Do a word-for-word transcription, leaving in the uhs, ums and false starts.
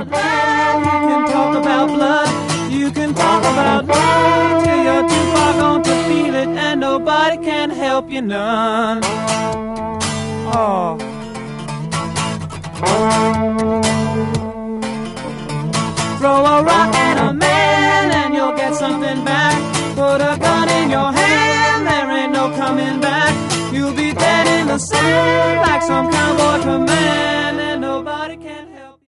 about love, you can talk about blood, you can talk about love till you're too far gone to feel it, and nobody can help you none. Oh. Throw a rock at a man and you'll get something back. Put a gun in your hand, there ain't no coming back. You'll be dead in the sand like some cowboy command.